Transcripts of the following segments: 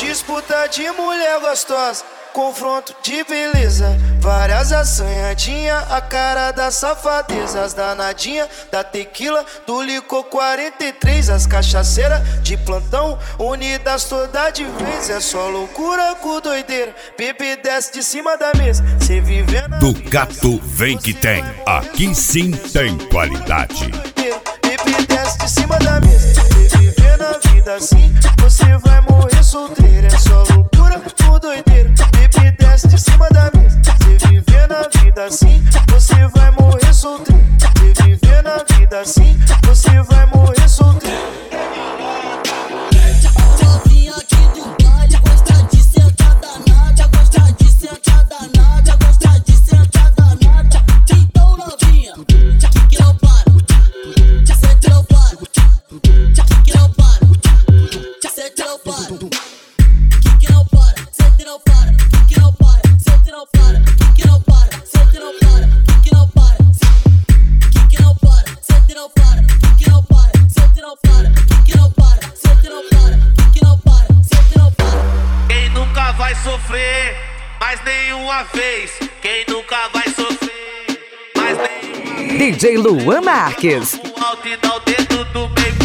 Disputa de mulher gostosa, confronto de beleza, várias assanhadinha, a cara da safadeza. As danadinha da tequila, do licor 43. As cachaceiras de plantão, unidas toda de vez. É só loucura com doideira, bebê desce de cima da mesa. Cê vivendo do Gato vem que tem, aqui sim tem qualidade. Bebê desce de cima da mesa. Cê vivendo a vida assim, você vai morrer solteiro. É só loucura com doideira, bebê desce de cima da mesa. Cê vivendo a vida assim, você vai morrer solteiro. Cê vivendo a vida assim, você vai morrer solteiro. Novinha aqui do baile gosta de sentar danada, gosta de sentar danada, gosta de sentar danada. Então novinha, que não para, sente não para, que não para, sente não para, que não para, sente não para, que não para, sente não para, que não para, sente não para, que não para, que não para, sente não para, que não para, sente não para, que não para, sente não para, que não para, sente não para. Quem nunca vai sofrer mais nenhuma vez? Quem nunca vai sofrer mais nenhuma vez? DJ Luan Marques. O alto e dá o dedo do meio.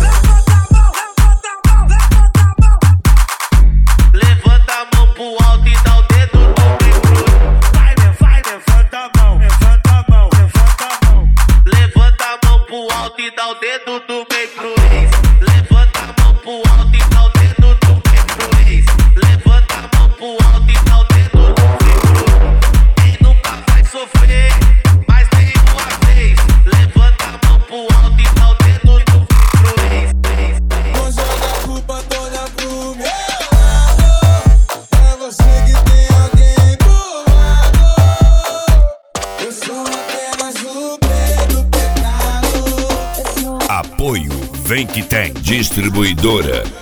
Levanta a mão pro alto e dá o dedo do meio. Vai, levanta a mão, levanta a mão, levanta a mão. Levanta a mão pro alto e dá o dedo do meio pro ex. Levanta a mão pro alto e dá o dedo do meio pro ex. Levanta a mão pro alto e dá o dedo do meio pro ex. Quem nunca vai sofrer mais nenhuma vez? Levanta a mão pro alto e dá o dedo do meio pro ex. Não joga a culpa toda pro meu lado. É você que tem alguém do lado. Eu sou apenas o rei do pecado. Apoio vem que tem, distribuidora